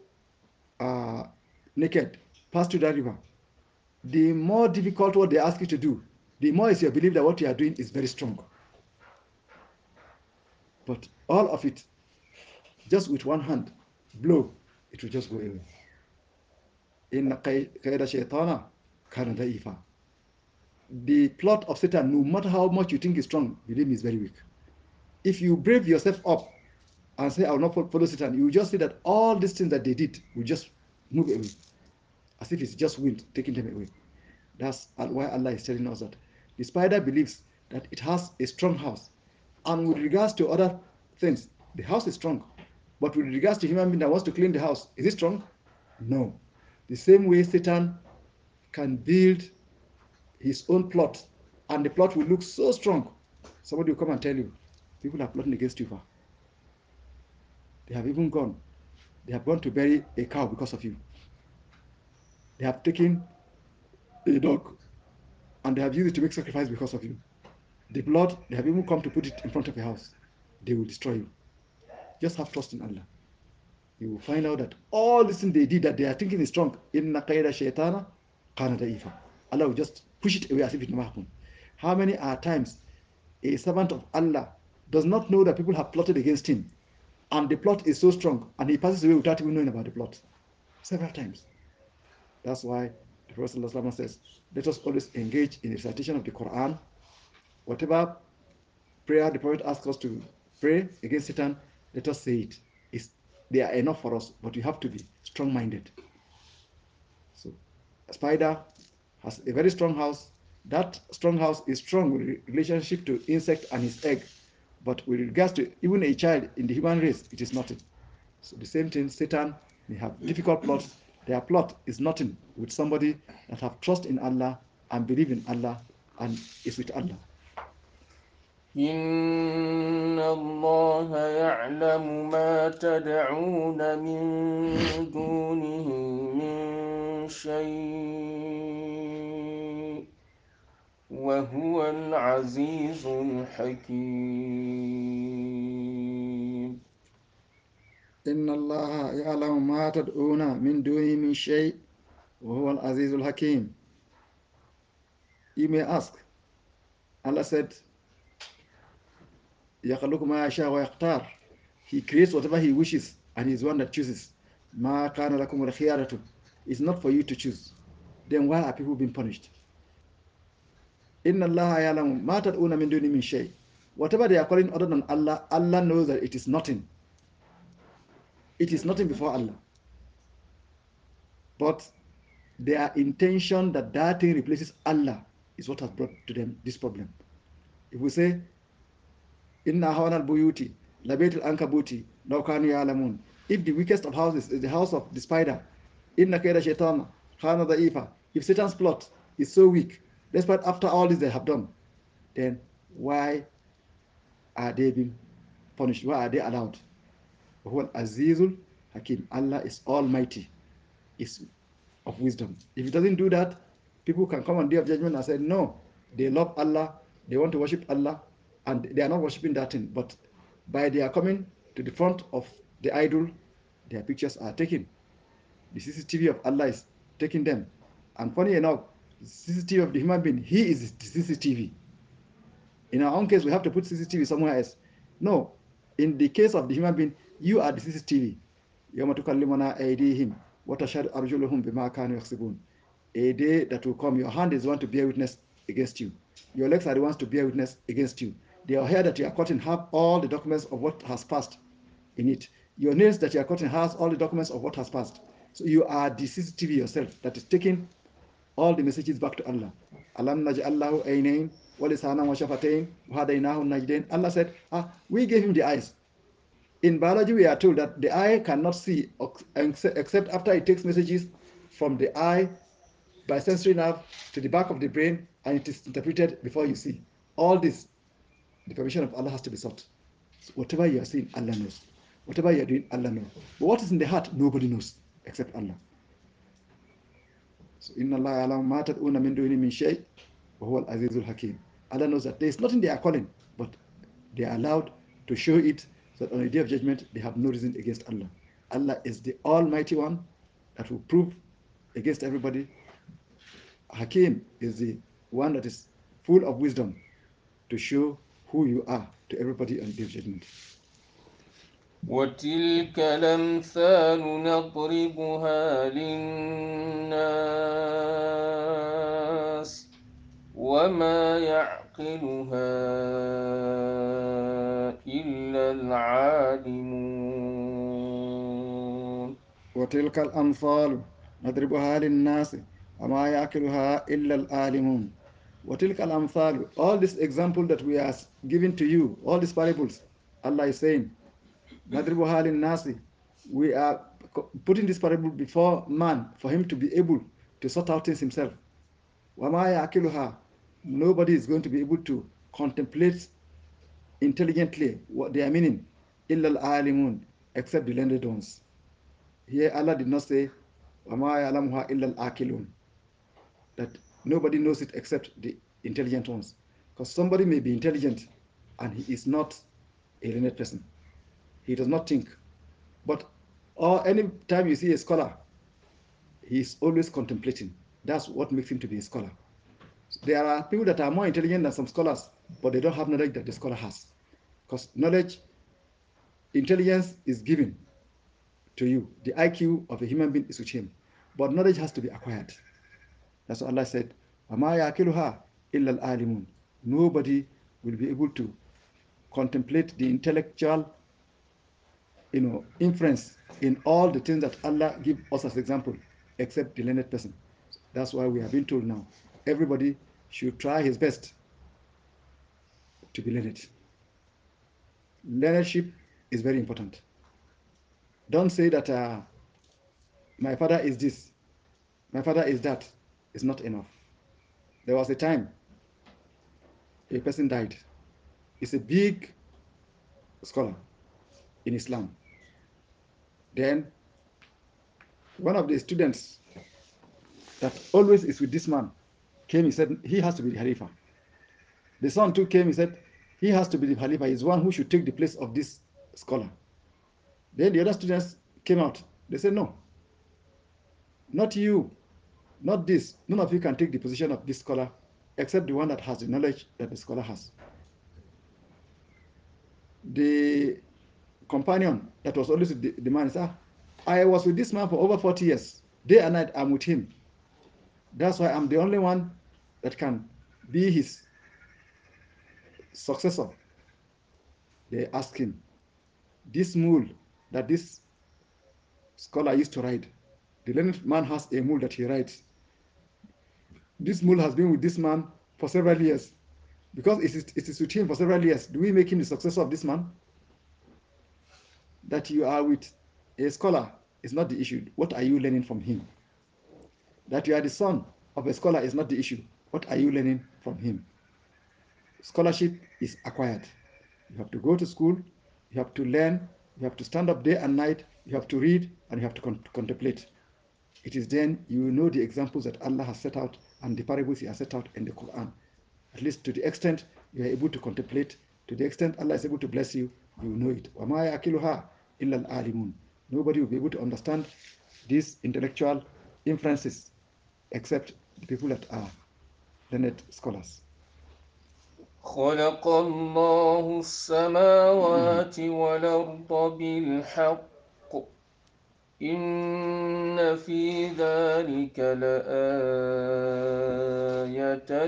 S3: naked, pass through that river. The more difficult what they ask you to do, the more is your belief that what you are doing is very strong. But all of it, just with one hand, blow, it will just go away. In kaida shaytana kana da'ifa. The plot of Satan, no matter how much you think is strong, believe me, is very weak. If you brave yourself up and say, I will not follow Satan, you will just see that all these things that they did will just move away, as if it's just wind taking them away. That's why Allah is telling us that the spider believes that it has a strong house. And with regards to other things, the house is strong. But with regards to human being that wants to clean the house, is it strong? No. The same way Satan can build his own plot, and the plot will look so strong. Somebody will come and tell you, people are plotting against you. They have even gone. They have gone to bury a cow because of you. They have taken a dog and they have used it to make sacrifice because of you. The blood, they have even come to put it in front of your house. They will destroy you. Just have trust in Allah. You will find out that all this thing they did that they are thinking is strong. Inna qayda shaytana kana da'ifa. Allah will just push it away as if it never happened. How many are times a servant of Allah does not know that people have plotted against him, and the plot is so strong, and he passes away without even knowing about the plot? Several times. That's why the Prophet ﷺ says, let us always engage in the recitation of the Quran. Whatever prayer the Prophet asks us to pray against Satan, let us say it. They are enough for us, but you have to be strong-minded. So a spider has a very strong house. That strong house is strong with relationship to insect and his egg. But with regards to even a child in the human race, it is nothing. So the same thing, Satan may have difficult plots. Their plot is nothing with somebody that have trust in Allah and believe in Allah and is with Allah.
S2: إن الله يعلم ما تدعون من دونه من شيء وهو العزيز الحكيم.
S3: إن الله يعلم ما تدعون من دونه من شيء وهو العزيز الحكيم. You may ask, Allah said, يخلق ما يشاء ويختار. He creates whatever he wishes and he is one that chooses. ما كان لكم الخيارة. It's not for you to choose. Then why are people being punished? إن الله يعلم ما تدعون من دونه من شيء. Whatever they are calling other than Allah, Allah knows that it is nothing. It is nothing before Allah. But their intention that that thing replaces Allah is what has brought to them this problem. If we say, Inna hawana al-buyuti, labaytul ankabuti, law kanu ya'lamun. If the weakest of houses is the house of the spider, inna kayda shaitan khana da'ifa. If Satan's plot is so weak, despite after all this they have done, then why are they being punished? Why are they allowed? Huwa al-azizul hakim. Allah is almighty, is of wisdom. If he doesn't do that, people can come on day of judgment and say, no, they love Allah, they want to worship Allah, and they are not worshiping that thing. But by their coming to the front of the idol, their pictures are taken. The CCTV of Allah is taking them. And funny enough, the CCTV of the human being, he is the CCTV. In our own case, we have to put CCTV somewhere else. No, in the case of the human being, you are the CCTV. يوم تكلمنا أيديهم وتشهد أرجلهم بما كانوا يكسبون. A day that will come, your hand is the one to bear witness against you. Your legs are the ones to bear witness against you. The hair that you are cutting have all the documents of what has passed in it. Your nails that you are cutting has all the documents of what has passed. So you are the CCTV yourself that is taking all the messages back to Allah. Alam naj'allahu aynayn wa lisanan wa shafatayn wa hadaynahu najdayn. Allah said, we gave him the eyes. In biology, we are told that the eye cannot see except after it takes messages from the eye by sensory nerve to the back of the brain, and it is interpreted before you see. All this, the permission of Allah has to be sought. So whatever you are seeing, Allah knows. Whatever you are doing, Allah knows. But what is in the heart, nobody knows except Allah. So inna Allah ya'lamu ma tad'una min duni min shay wa huwa al-azizul hakim. Allah knows that there is nothing they are calling, but they are allowed to show it so that on the day of judgment they have no reason against Allah. Allah is the Almighty One that will prove against everybody. Hakim is the one that is full of wisdom to show who you are to everybody on the day of judgment.
S2: وتلك الأمثال نضربها للناس وما يعقلها إلا العالمون.
S3: وتلك الأمثال نضربها للناس وما يأكلها إلا العالمون. وَتِلْكَ الْأَمْثَالُ. All this example that we are giving to you, all these parables, Allah is saying, نَضْرِبُهَا لِلنَّاسِ. We are putting this parable before man for him to be able to sort out things himself. وَمَا يَعْقِلُهَا. Nobody is going to be able to contemplate intelligently what they are meaning, إِلَّا الْعَالِمُونَ, except the learned ones. Here Allah did not say, وَمَا يَعْلَمُهَا إِلَّا الْعَاقِلُونَ, that nobody knows it except the intelligent ones. Because somebody may be intelligent and he is not a learned person. He does not think. But any time you see a scholar, he is always contemplating. That's what makes him to be a scholar. There are people that are more intelligent than some scholars, but they don't have knowledge that the scholar has. Because knowledge, intelligence is given to you. The IQ of a human being is with him. But knowledge has to be acquired. That's what Allah said. وَمَا يَعْقِلُهَا إِلَّا الْعَالِمُونَ. Nobody will be able to contemplate the intellectual, inference in all the things that Allah gives us as example, except the learned person. That's why we have been told now, everybody should try his best to be learned. Leadership is very important. Don't say that my father is this, my father is that. It's not enough. There was a time a person died. He's a big scholar in Islam. Then one of the students that always is with this man came. He said he has to be the Khalifa. The son too came. He said he has to be the Khalifa. He's one who should take the place of this scholar. Then the other students came out. They said, no, not you, not this. None of you can take the position of this scholar except the one that has the knowledge that the scholar has. The companion that was always with the man said, I was with this man for over 40 years. Day and night I'm with him. That's why I'm the only one that can be his successor. They asked him, this mule that this scholar used to ride, the learned man has a mule that he rides. This mule has been with this man for several years. Because it is with him for several years. Do we make him the successor of this man? That you are with a scholar is not the issue. What are you learning from him? That you are the son of a scholar is not the issue. What are you learning from him? Scholarship is acquired. You have to go to school, you have to learn, you have to stand up day and night, you have to read, and you have to contemplate. It is then you know the examples that Allah has set out and the parables He has set out in the Quran. At least to the extent you are able to contemplate, to the extent Allah is able to bless you, you know it. وَمَا يَأْكِلُهَا إِلَّا الْعَالِمُونَ. Nobody will be able to understand these intellectual inferences except the people that are learned scholars.
S2: خلق الله السماوات والأرض بالحق إن في ذلك لآية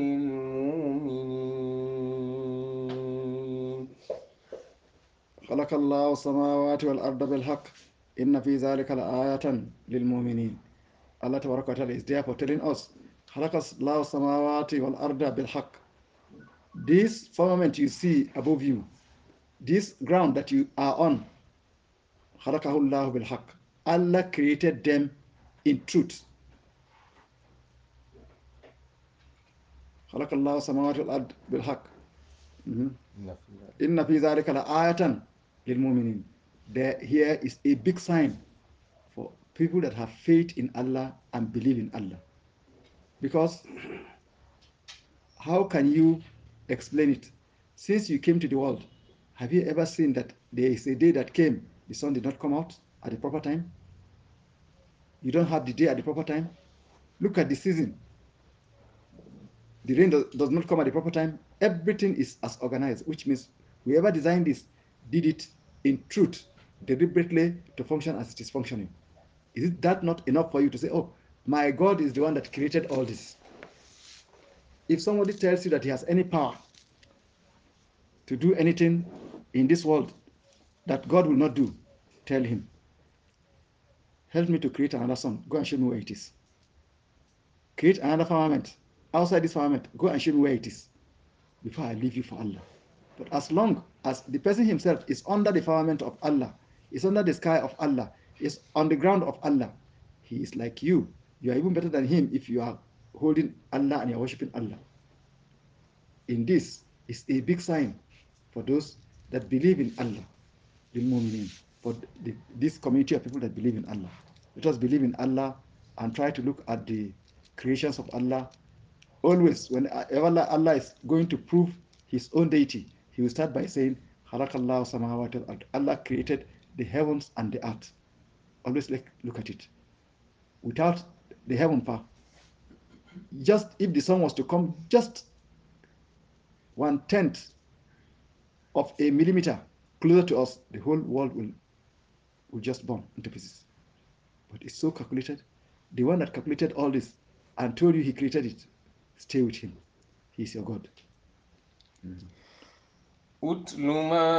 S2: للمؤمنين.
S3: خلق الله السماوات والأرض بالحق إن في ذلك لآية للمؤمنين. Allah Ta'ala is therefore telling us, خلق الله السماوات والأرض بالحق. This firmament you see above you, this ground that you are on, خلقه الله بالحق. Allah created them in truth. خلق الله السماوات والأرض بالحق. إن في ذلك لآية للمؤمنين. Here is a big sign for people that have faith in Allah and believe in Allah. Because how can you explain it? Since you came to the world, have you ever seen that there is a day that came, the sun did not come out at the proper time? You don't have the day at the proper time? Look at the season. The rain does not come at the proper time. Everything is as organized, which means whoever designed this did it in truth, deliberately to function as it is functioning. Is that not enough for you to say, oh, my God is the one that created all this? If somebody tells you that he has any power to do anything in this world that God will not do, tell him, help me to create another sun. Go and show me where it is. Create another firmament. outside this firmament, go and show me where it is before I leave you for Allah. But as long as the person himself is under the firmament of Allah, is under the sky of Allah, is on the ground of Allah, he is like you. You are even better than him if you are holding Allah and you are worshiping Allah. In this is a big sign for those that believe in Allah, the mu'minin, for this community of people that believe in Allah. Let us believe in Allah and try to look at the creations of Allah. Always, whenever Allah is going to prove his own deity, he will start by saying, Halakallahu samawati wal ard. Allah created the heavens and the earth. Always look at it. Without the heaven part, just if the sun was to come just 1/10 of a millimeter closer to us, the whole world will just burn into pieces. But it's so calculated. The one that calculated all this and told you he created it, stay with him. He is your God.
S2: أتل ما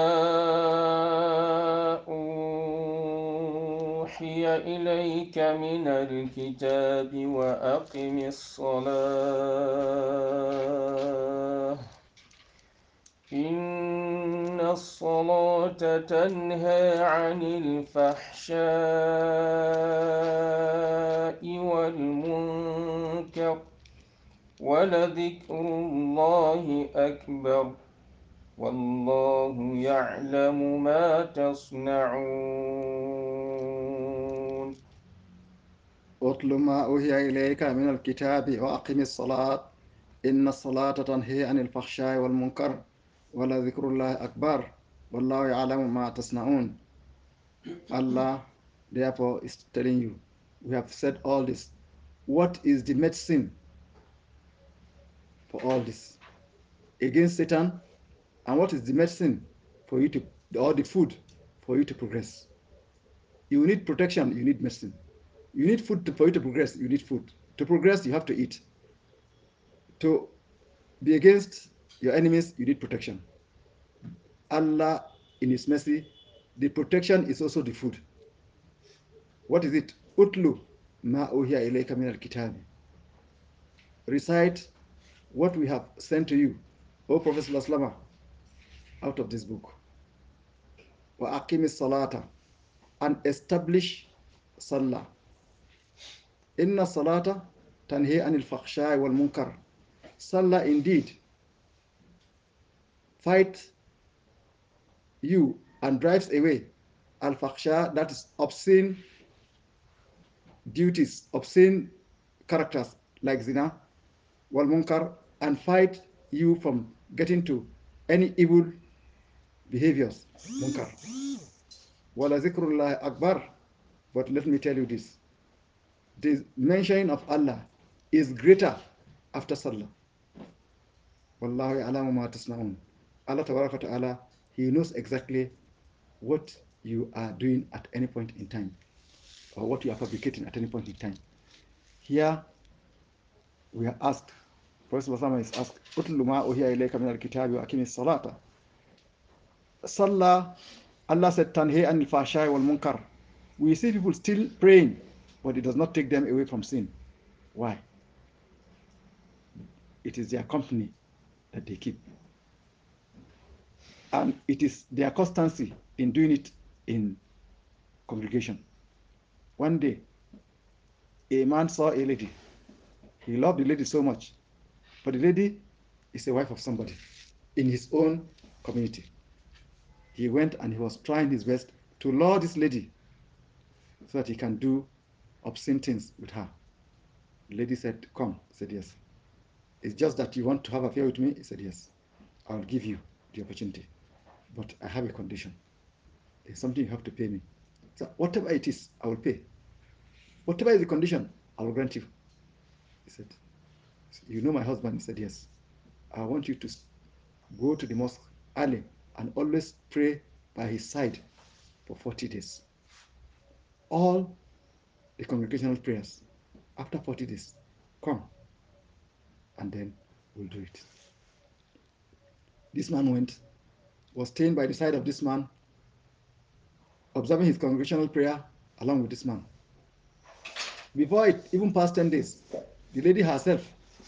S2: أوحي إليك من الكتاب وأقم الصلاة إن الصلاة تنهى عن الفحشاء والمنكر ولذكر الله أكبر والله يعلم ما تصنعون
S3: أتل ما أوحي إليك من الكتاب وأقم الصلاة إن الصلاة تنهي عن الفحشاء والمنكر ولذكر الله أكبر والله يعلم ما تصنعون. Allah therefore is telling you, we have said all this. What is the medicine for all this against Satan? And what is the medicine for you to, or the food for you to progress? You need protection, you need medicine. You need food for you to progress, you need food. To progress, you have to eat. To be against your enemies, you need protection. Allah, in His mercy, the protection is also the food. What is it? Utlu ma uhiya ilayka min al-kitab. Recite what we have sent to you, O Prophet Sallallahu out of this book. Wa aqimi salata, and establish salah. Inna salata tanhi anil fakhshai wal munkar. Salah indeed fight you and drives away al fakhsha, that is obscene duties, obscene characters like zina, wal munkar, and fight you from getting to any evil behaviors, munkar. Wala zikrullah akbar. But let me tell you this, the mentioning of Allah is greater after Salah. Wallahu ya'lamu ma tasna'un. Allah tabaraka ta'ala, He knows exactly what you are doing at any point in time, or what you are fabricating at any point in time. Here we are asked, Prophet Muhammad is asked, Utlu ma uhiya ilayka min al-kitabi wa aqimi salata. Salah, Allah said, Tanhi anil fahshai wal munkar. We see people still praying, but it does not take them away from sin. Why? It is their company that they keep. And it is their constancy in doing it in congregation. One day, a man saw a lady. He loved the lady so much, but the lady is a wife of somebody in his own community. He went and he was trying his best to lure this lady so that he can do obscene things with her. The lady said, come. He said, yes. It's just that you want to have an affair with me? He said, yes. I'll give you the opportunity. But I have a condition. There's something you have to pay me. So whatever it is, I will pay. Whatever is the condition, I will grant you. He said, you know my husband? He said, yes. I want you to go to the mosque early and always pray by his side for 40 days. All the congregational prayers. After 40 days, come, and then we'll do it. This man went, was staying by the side of this man, observing his congregational prayer along with this man. Before it even passed 10 days, the lady herself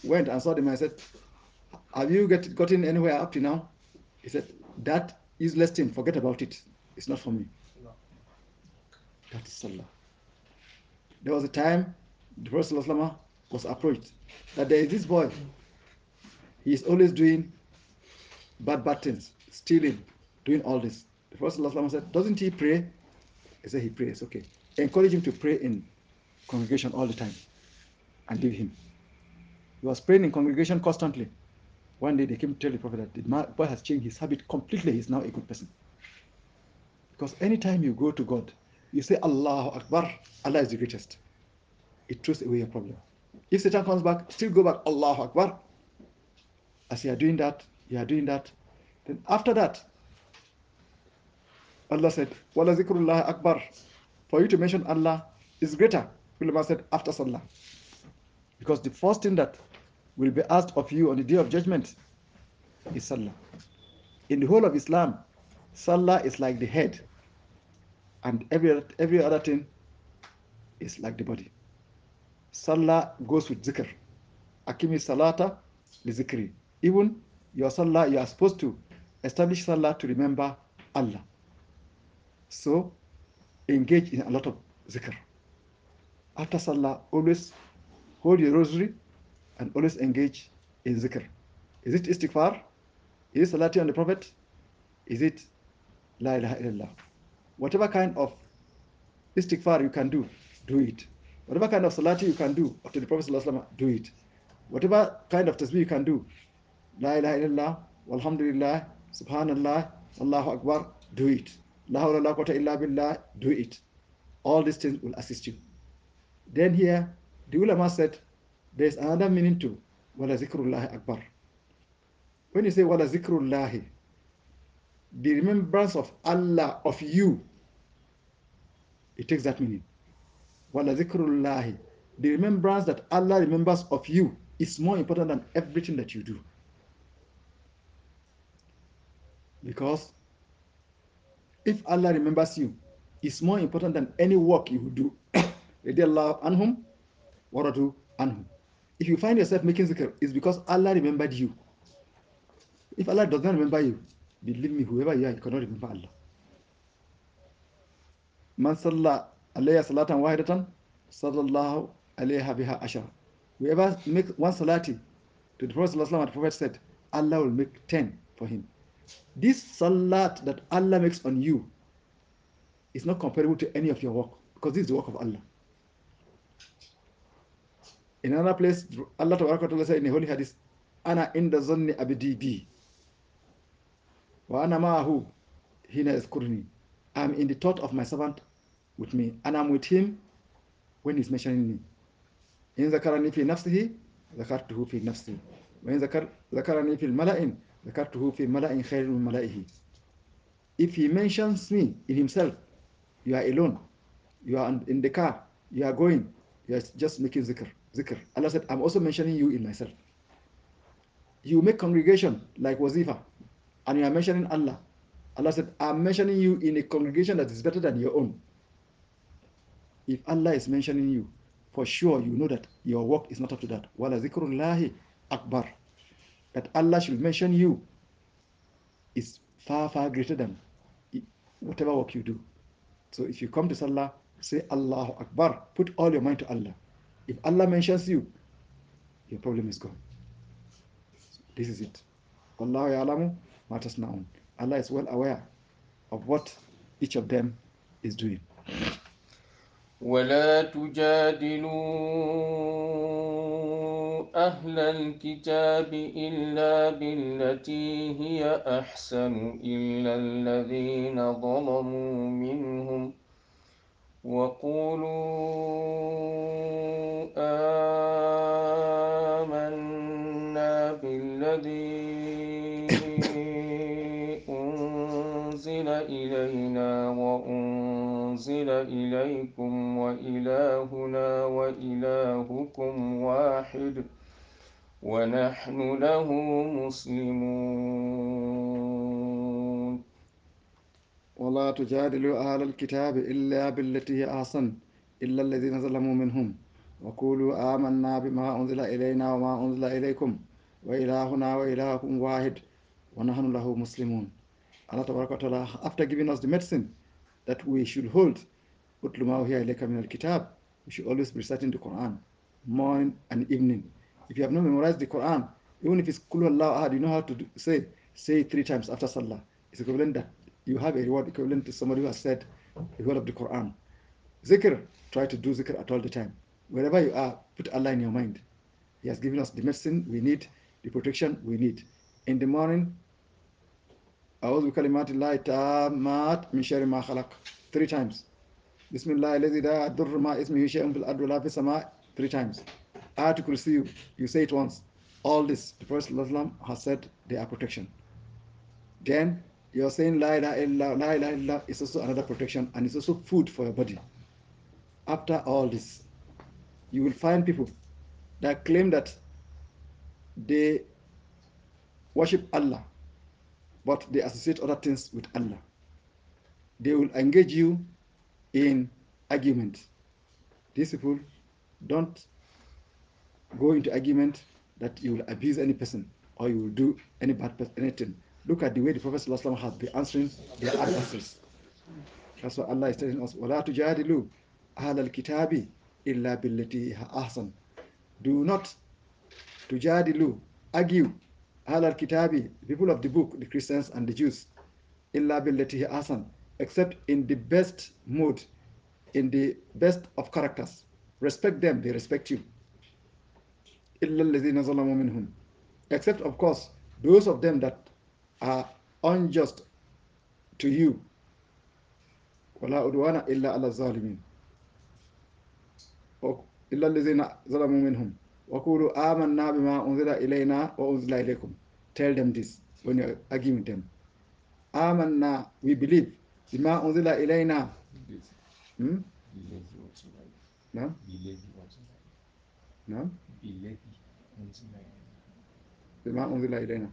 S3: went and saw the man and said, have you gotten anywhere up to now? He said, that useless thing, forget about it. It's not for me. That is Salah. There was a time the Prophet ﷺ was approached that there is this boy. He is always doing bad things, stealing, doing all this. The Prophet ﷺ said, doesn't he pray? He said he prays. Okay. Encourage him to pray in congregation all the time and leave him. He was praying in congregation constantly. One day they came to tell the Prophet that the boy has changed his habit completely. He's now a good person. Because anytime you go to God, you say Allahu Akbar, Allah is the greatest. It throws away your problem. If Satan comes back, still go back, Allahu Akbar. As you are doing that, Then after that, Allah said, Wala zikrullah akbar. For you to mention Allah is greater. Ulama said after Salah. Because the first thing that will be asked of you on the day of judgment is Salah. In the whole of Islam, Salah is like the head, and every other thing is like the body. Salah goes with zikr. Akimi salata li zikri. Even your Salah, you are supposed to establish Salah to remember Allah. So engage in a lot of zikr. After Salah, always hold your rosary and always engage in zikr. Is it istighfar? Is it salati on the Prophet? Is it la ilaha illallah? Whatever kind of istighfar you can do, do it. Whatever kind of salati you can do after the Prophet ﷺ, do it. Whatever kind of tasbih you can do, la ilaha illallah, walhamdulillah, subhanallah, Allahu Akbar, do it. La hawla la quwwata illa billah, do it. All these things will assist you. Then here, the ulama said, there's another meaning to wala zikrullahi akbar. When you say wala zikrullahi, the remembrance of Allah, of you, it takes that meaning. Wala zikrullahi, the remembrance that Allah remembers of you is more important than everything that you do. Because if Allah remembers you, it's more important than any work you do. Radiallahu anhum waradu anhum. If you find yourself making zikr, it's because Allah remembered you. If Allah does not remember you, believe me, whoever you are, you cannot remember Allah. Man salla alayya salatan wahidatan, sallallahu alayha biha ashara. Whoever makes one salati to the Prophet ﷺ, the Prophet said, Allah will make 10 for him. This salat that Allah makes on you is not comparable to any of your work, because this is the work of Allah. In another place, Allah Ta'ala said in the Holy Hadith, Ana inda zanni abdi bi, wa ana ma'ahu hina yazkurni. I'm in the thought of my servant with me, and I'm with him when he's mentioning me. In zakarani fi nafsihi, zakartuhu fi nafsi. When zakarani fi mala'in, zakartuhu fi mala'in khairun min mala'ihi. If he mentions me in himself, you are alone, you are in the car, you are going, you are just making zikr. Allah said, I'm also mentioning you in myself. You make congregation like wazifa, and you are mentioning Allah. Allah said, I'm mentioning you in a congregation that is better than your own. If Allah is mentioning you, for sure you know that your work is not up to that. Wala zikrullahi akbar. That Allah should mention you is far, far greater than whatever work you do. So if you come to Salah, say Allahu Akbar. Put all your mind to Allah. If Allah mentions you, your problem is gone. So this is it. Wallahu ya'lamu ma tasna'un. Allah is well aware of what each of them is doing.
S2: ولا تجادلوا أهل الكتاب إلا بالتي هي أحسن إلا الذين ظلموا منهم وقولوا آمنا بالذي أنزل إلينا وأنزل إليكم وإلهنا وإلهكم واحد ونحن له مسلمون.
S3: ولا تجادلوا أهل الكتاب إلا بالتي هي أحسن إلا الذين ظلموا منهم وقولوا آمنا بما أنزل إلينا وما أنزل إليكم وإلهنا وإلهكم واحد ونحن له مسلمون. Allah Ta'ala, after giving us the medicine that we should hold, utlu ma uhiya ilayka min al-kitab, we should always be reciting the Quran morning and evening. If you have not memorized the Quran, even if it's Qul Huwallahu Ahad, you know how to say it 3 times after Salah. It's equivalent that you have a reward equivalent to somebody who has said the word of the Quran. Zikr, try to do zikr at all the time. Wherever you are, put Allah in your mind. He has given us the medicine we need, the protection we need. In the morning, أعوذ بكلمات الله التامات من شر ما خلق 3 times. بسم الله الذي لا يضر مع اسمه شيء في الأرض ولا في السماء 3 times. Ayatul Kursi, you say it once. All this, the Prophet ﷺ has said they are protection. Then you're saying La ilaha illallah, La ilaha illallah is also another protection, and it's also food for your body. After all this, you will find people that claim that they worship Allah, but they associate other things with Allah. They will engage you in argument. These people don't go into argument that you will abuse any person or you will do any bad person, anything. Look at the way the Prophet ﷺ has been answering their adversaries. That's what Allah is telling us. وَلَا تُجَادِلُوا أَهْلَ الْكِتَابِ إِلَّا بِالَّتِي أَحْسَنُ. Do not tujadilu, argue, أهل الكتاب, the people of the book, the Christians and the Jews, إِلَّا بِالَّتِي أَحْسَنُ, except in the best mood, in the best of characters. Respect them, they respect you. إِلَّا الَّذِينَ ظَلَمُوا مِنْهُمْ, except of course those of them that are unjust to you. وَلَا أُدْوَانَ إِلَّا عَلَى الظَّالِمِينَ إِلَّا الَّذِينَ ظَلَمُوا مِنْهُمْ وَقُولُوا آمَنَّا بِمَا أُنزِلَ إِلَيْنَا وَأُنزِلَ إِلَيْكُمْ. Tell them this when you're arguing with them. آمَنَّا, we believe. بِمَا أُنزِلَ إِلَيْنَا. No? No? بِمَا أُنزِلَ إِلَيْنَا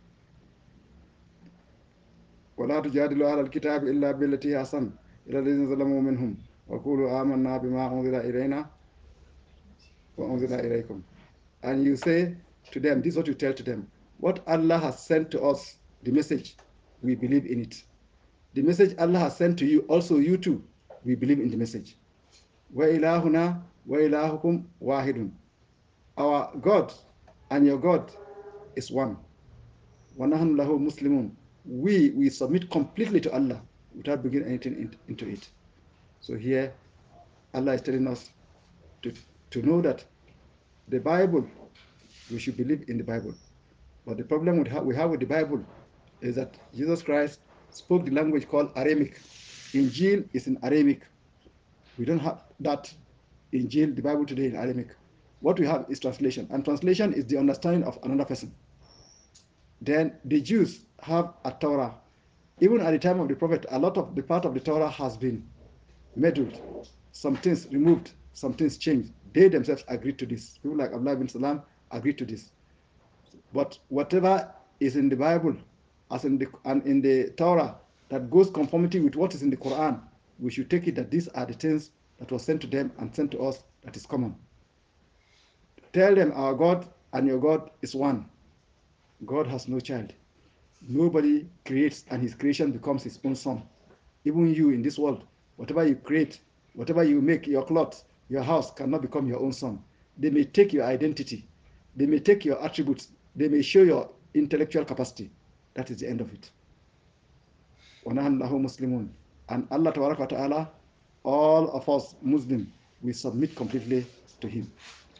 S3: وَلَا تُجَادِلُوا أَهْلَ الْكِتَابِ إِلَّا بِالَّتِي هِيَ أَحْسَنُ إِلَّا الَّذِينَ ظَلَمُوا مِنْهُمْ وَقُولُوا آمَنَّا بِمَا أُنزِلَ إِلَيْنَا وَأُنزِلَ إِلَيْكُمْ. And you say to them, this is what you tell to them: what Allah has sent to us, the message, we believe in it. The message Allah has sent to you, also you too, we believe in the message. وَإِلَهُنَا وَإِلَهُكُمْ وَاحِدٌ. Our God and your God is one. وَنَحْنُ لَهُ مُسْلِمُونَ. We submit completely to Allah without bringing anything into it. So here Allah is telling us to know that the Bible, we should believe in the Bible. But the problem we have with the Bible is that Jesus Christ spoke the language called Aramaic. Injil is in Aramaic. We don't have that Injil, the Bible today, in Aramaic. What we have is translation, and translation is the understanding of another person. Then the Jews have a Torah. Even at the time of the Prophet, a lot of the part of the Torah has been meddled. Some things removed, some things changed. They themselves agreed to this. People like Abdullah bin Salam agreed to this. But whatever is in the Bible, as in the Torah, that goes conformity with what is in the Quran, we should take it that these are the things that was sent to them and sent to us that is common. Tell them our God and your God is one. God has no child. Nobody creates and his creation becomes his own son. Even you in this world, whatever you create, whatever you make, your clothes, your house cannot become your own son. They may take your identity. They may take your attributes. They may show your intellectual capacity. That is the end of it. وَنَحْنُ لَهُ مُسْلِمُونَ. And Allah Ta'ala, all of us Muslims, we submit completely to him.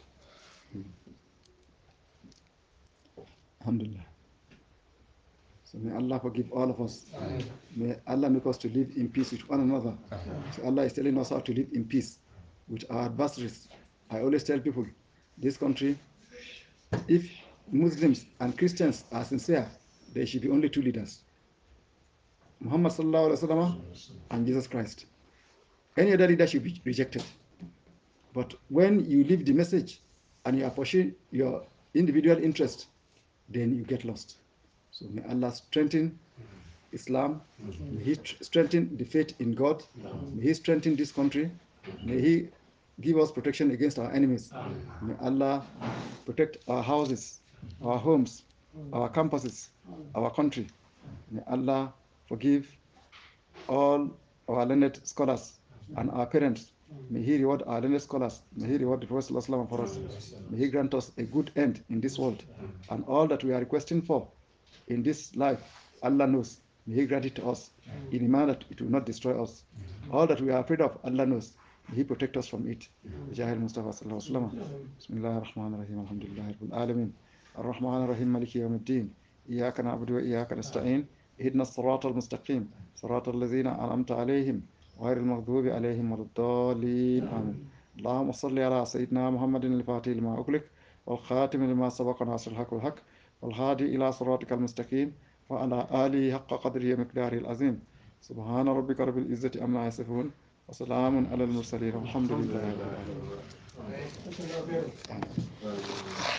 S3: Alhamdulillah. So may Allah forgive all of us. Amen. May Allah make us to live in peace with one another. Amen. So Allah is telling us how to live in peace with our adversaries. I always tell people, this country, if Muslims and Christians are sincere, there should be only 2 leaders: Muhammad sallallahu alaihi wasallam and Jesus Christ. Any other leader should be rejected. But when you leave the message and you are pursuing your individual interest, then you get lost. So may Allah strengthen Islam. May He strengthen the faith in God. May He strengthen this country. May He give us protection against our enemies. May Allah protect our houses, our homes, our campuses, our country. May Allah forgive all our learned scholars and our parents. May He reward our learned scholars. May He reward the Prophet ﷺ for us. May He grant us a good end in this world. And all that we are requesting for in this life, Allah knows. May He grant it to us in a manner that it will not destroy us. All that we are afraid of, Allah knows. May He protect us from it. Jahil Mustafa sallallahu alaihi wasallam. Bismillahir Rahmanir Rahim. Alhamdulillahi Rabbil Alamin. Ar-Rahmanir Rahim. Maliki Yawmiddin. إياك نعبد وإياك نستعين اهدنا الصراط المستقيم صراط الذين أنعمت عليهم غير المغضوب عليهم ولا الضالين آمين اللهم صل على سيدنا محمد الفاتح لما أغلق والخاتم لما سبق ناصر الحق والحق والهادي إلى صراطك المستقيم وعلى آله حق قدره ومقداره العظيم سبحان ربك رب العزة عما يصفون وسلام على المرسلين والحمد لله رب العالمين